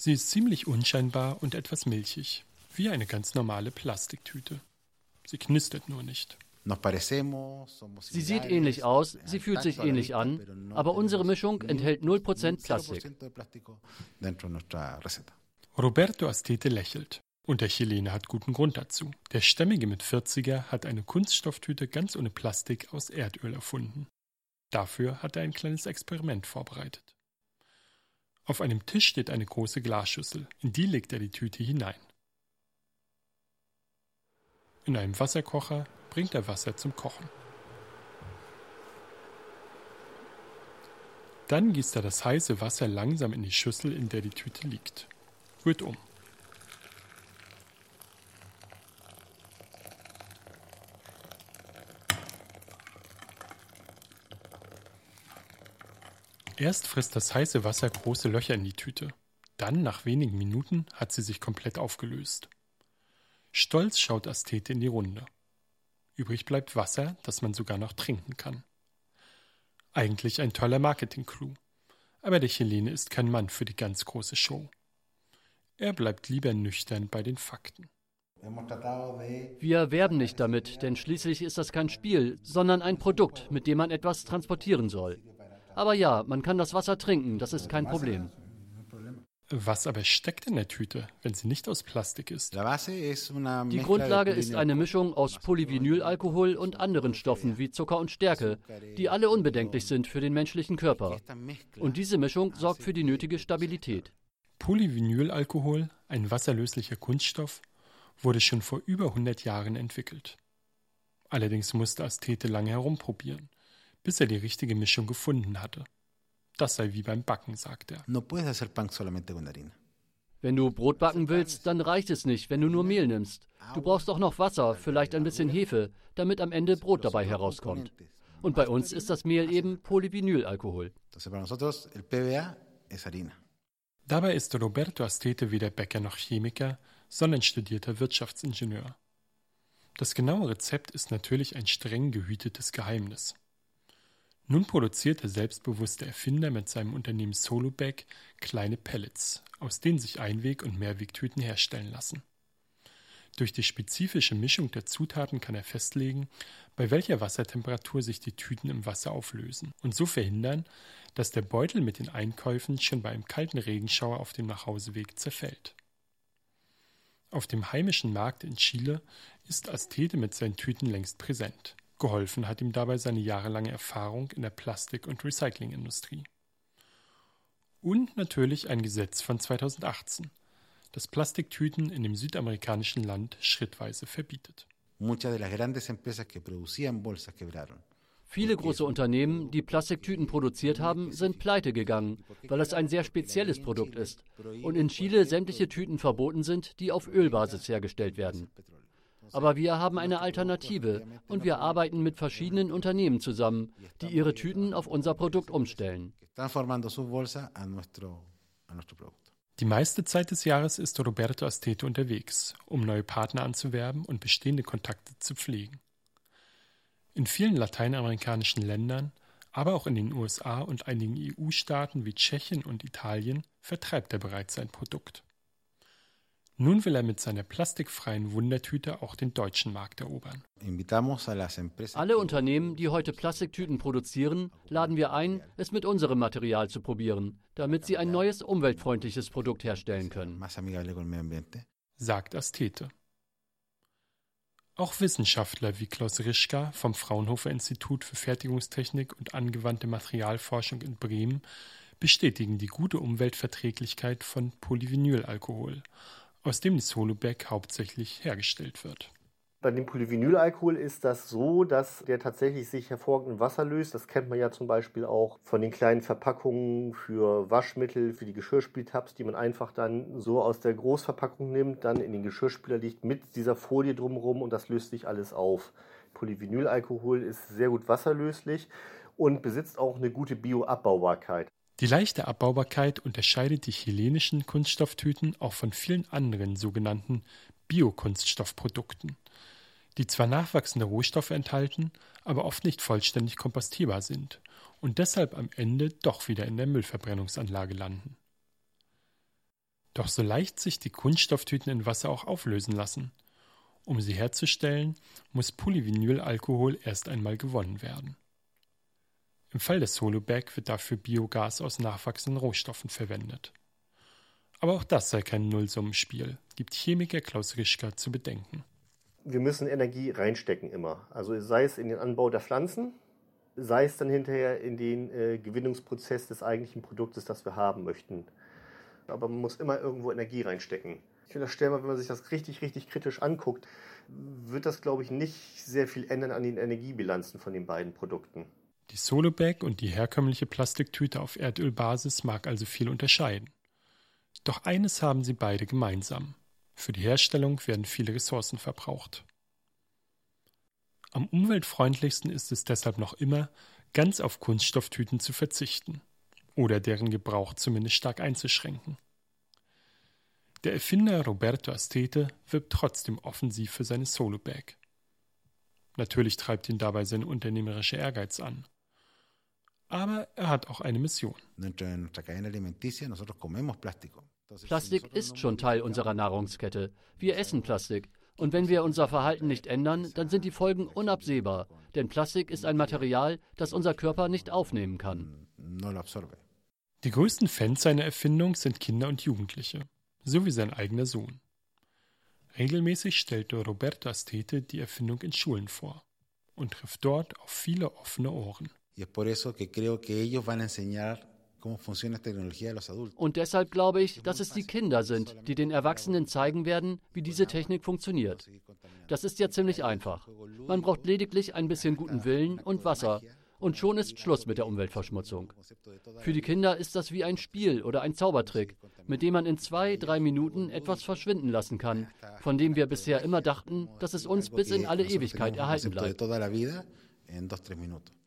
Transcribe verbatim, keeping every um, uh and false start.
Sie ist ziemlich unscheinbar und etwas milchig, wie eine ganz normale Plastiktüte. Sie knistert nur nicht. Sie sieht ähnlich aus, sie fühlt sich ähnlich an, aber unsere Mischung enthält null Prozent Plastik. Roberto Astete lächelt. Und der Chilene hat guten Grund dazu. Der stämmige Mitvierziger hat eine Kunststofftüte ganz ohne Plastik aus Erdöl erfunden. Dafür hat er ein kleines Experiment vorbereitet. Auf einem Tisch steht eine große Glasschüssel. In die legt er die Tüte hinein. In einem Wasserkocher bringt er Wasser zum Kochen. Dann gießt er das heiße Wasser langsam in die Schüssel, in der die Tüte liegt. Rührt um. Erst frisst das heiße Wasser große Löcher in die Tüte. Dann, nach wenigen Minuten, hat sie sich komplett aufgelöst. Stolz schaut Astete in die Runde. Übrig bleibt Wasser, das man sogar noch trinken kann. Eigentlich ein toller Marketing-Clou. Aber der Chilene ist kein Mann für die ganz große Show. Er bleibt lieber nüchtern bei den Fakten. Wir werben nicht damit, denn schließlich ist das kein Spiel, sondern ein Produkt, mit dem man etwas transportieren soll. Aber ja, man kann das Wasser trinken, das ist kein Problem. Was aber steckt in der Tüte, wenn sie nicht aus Plastik ist? Die Grundlage ist eine Mischung aus Polyvinylalkohol und anderen Stoffen wie Zucker und Stärke, die alle unbedenklich sind für den menschlichen Körper. Und diese Mischung sorgt für die nötige Stabilität. Polyvinylalkohol, ein wasserlöslicher Kunststoff, wurde schon vor über hundert Jahren entwickelt. Allerdings musste Astete lange herumprobieren, bis er die richtige Mischung gefunden hatte. Das sei wie beim Backen, sagt er. Wenn du Brot backen willst, dann reicht es nicht, wenn du nur Mehl nimmst. Du brauchst auch noch Wasser, vielleicht ein bisschen Hefe, damit am Ende Brot dabei herauskommt. Und bei uns ist das Mehl eben Polyvinylalkohol. Dabei ist Roberto Astete weder Bäcker noch Chemiker, sondern studierter Wirtschaftsingenieur. Das genaue Rezept ist natürlich ein streng gehütetes Geheimnis. Nun produziert der selbstbewusste Erfinder mit seinem Unternehmen Solubeg kleine Pellets, aus denen sich Einweg- und Mehrwegtüten herstellen lassen. Durch die spezifische Mischung der Zutaten kann er festlegen, bei welcher Wassertemperatur sich die Tüten im Wasser auflösen und so verhindern, dass der Beutel mit den Einkäufen schon bei einem kalten Regenschauer auf dem Nachhauseweg zerfällt. Auf dem heimischen Markt in Chile ist Astete mit seinen Tüten längst präsent. Geholfen hat ihm dabei seine jahrelange Erfahrung in der Plastik- und Recyclingindustrie. Und natürlich ein Gesetz von zweitausendachtzehn, das Plastiktüten in dem südamerikanischen Land schrittweise verbietet. Viele große Unternehmen, die Plastiktüten produziert haben, sind pleite gegangen, weil es ein sehr spezielles Produkt ist und in Chile sämtliche Tüten verboten sind, die auf Ölbasis hergestellt werden. Aber wir haben eine Alternative und wir arbeiten mit verschiedenen Unternehmen zusammen, die ihre Tüten auf unser Produkt umstellen. Die meiste Zeit des Jahres ist Roberto Astete unterwegs, um neue Partner anzuwerben und bestehende Kontakte zu pflegen. In vielen lateinamerikanischen Ländern, aber auch in den U S A und einigen E U-Staaten wie Tschechien und Italien vertreibt er bereits sein Produkt. Nun will er mit seiner plastikfreien Wundertüte auch den deutschen Markt erobern. Alle Unternehmen, die heute Plastiktüten produzieren, laden wir ein, es mit unserem Material zu probieren, damit sie ein neues, umweltfreundliches Produkt herstellen können, sagt Astete. Auch Wissenschaftler wie Klaus Rischka vom Fraunhofer Institut für Fertigungstechnik und angewandte Materialforschung in Bremen bestätigen die gute Umweltverträglichkeit von Polyvinylalkohol, aus dem die Solubeg hauptsächlich hergestellt wird. Bei dem Polyvinylalkohol ist das so, dass der tatsächlich sich hervorragend in Wasser löst. Das kennt man ja zum Beispiel auch von den kleinen Verpackungen für Waschmittel, für die Geschirrspültabs, die man einfach dann so aus der Großverpackung nimmt, dann in den Geschirrspüler legt mit dieser Folie drumherum und das löst sich alles auf. Polyvinylalkohol ist sehr gut wasserlöslich und besitzt auch eine gute Bioabbaubarkeit. Die leichte Abbaubarkeit unterscheidet die chilenischen Kunststofftüten auch von vielen anderen sogenannten Biokunststoffprodukten, die zwar nachwachsende Rohstoffe enthalten, aber oft nicht vollständig kompostierbar sind und deshalb am Ende doch wieder in der Müllverbrennungsanlage landen. Doch so leicht sich die Kunststofftüten in Wasser auch auflösen lassen. Um sie herzustellen, muss Polyvinylalkohol erst einmal gewonnen werden. Im Fall des Solobag wird dafür Biogas aus nachwachsenden Rohstoffen verwendet. Aber auch das sei kein Nullsummenspiel, gibt Chemiker Klaus Rischka zu bedenken. Wir müssen Energie reinstecken immer. Also sei es in den Anbau der Pflanzen, sei es dann hinterher in den äh, Gewinnungsprozess des eigentlichen Produktes, das wir haben möchten. Aber man muss immer irgendwo Energie reinstecken. Ich unterstelle mal, wenn man sich das richtig, richtig kritisch anguckt, wird das, glaube ich, nicht sehr viel ändern an den Energiebilanzen von den beiden Produkten. Die Solobag und die herkömmliche Plastiktüte auf Erdölbasis mag also viel unterscheiden. Doch eines haben sie beide gemeinsam. Für die Herstellung werden viele Ressourcen verbraucht. Am umweltfreundlichsten ist es deshalb noch immer, ganz auf Kunststofftüten zu verzichten oder deren Gebrauch zumindest stark einzuschränken. Der Erfinder Roberto Astete wirbt trotzdem offensiv für seine Solobag. Natürlich treibt ihn dabei sein unternehmerischer Ehrgeiz an. Aber er hat auch eine Mission. Plastik ist schon Teil unserer Nahrungskette. Wir essen Plastik. Und wenn wir unser Verhalten nicht ändern, dann sind die Folgen unabsehbar. Denn Plastik ist ein Material, das unser Körper nicht aufnehmen kann. Die größten Fans seiner Erfindung sind Kinder und Jugendliche, so wie sein eigener Sohn. Regelmäßig stellte Roberto Astete die Erfindung in Schulen vor und trifft dort auf viele offene Ohren. Und deshalb glaube ich, dass es die Kinder sind, die den Erwachsenen zeigen werden, wie diese Technik funktioniert. Das ist ja ziemlich einfach. Man braucht lediglich ein bisschen guten Willen und Wasser. Und schon ist Schluss mit der Umweltverschmutzung. Für die Kinder ist das wie ein Spiel oder ein Zaubertrick, mit dem man in zwei, drei Minuten etwas verschwinden lassen kann, von dem wir bisher immer dachten, dass es uns bis in alle Ewigkeit erhalten bleibt.